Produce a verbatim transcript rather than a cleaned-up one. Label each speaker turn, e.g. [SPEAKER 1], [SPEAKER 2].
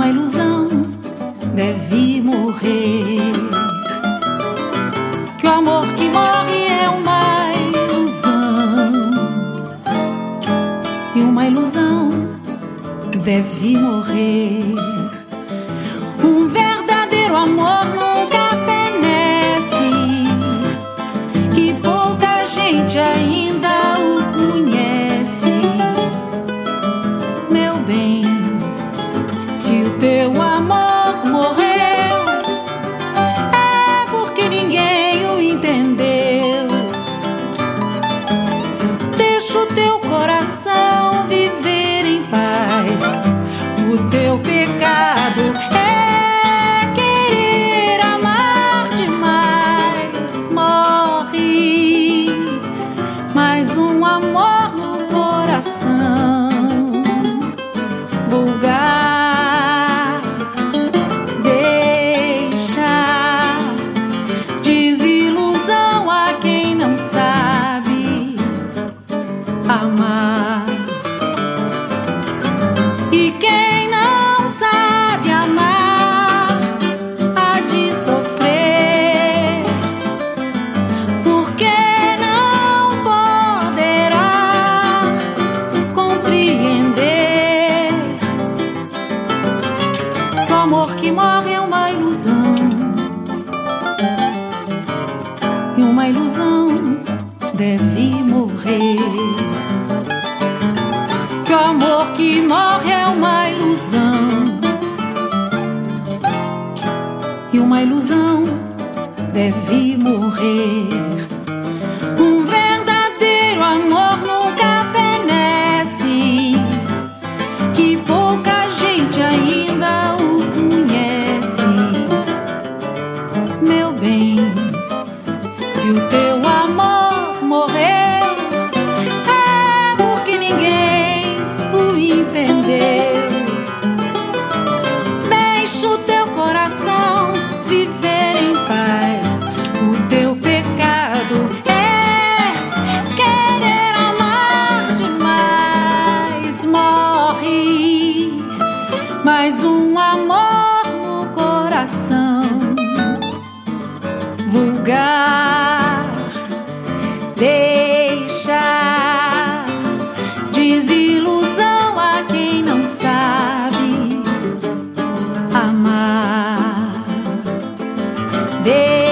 [SPEAKER 1] uma ilusão deve morrer. Que o amor que morre é uma ilusão, e uma ilusão deve morrer. Um verdadeiro amor nunca fenece, que pouca gente ainda o conhece. Meu bem, se o teu amor morreu, é porque ninguém o entendeu. Deixa o teu coração viver em paz. O teu pecado é querer amar demais. Morre mais um amor no coração vulgar. Deixa desilusão a quem não sabe amar. E quem não sabe amar há de sofrer, porque não poderá compreender que o amor que morre é uma ilusão, e uma ilusão deve morrer. Que o amor que morre é uma ilusão, e uma ilusão deve morrer. Um verdadeiro amor nunca fenece, que pouca gente ainda o conhece. Meu bem, se o teu amor morreu, deixa o teu coração viver em paz. O teu pecado é querer amar demais. Morre mais um amor no coração vulgar. Deixa desilusão a quem não sabe amar.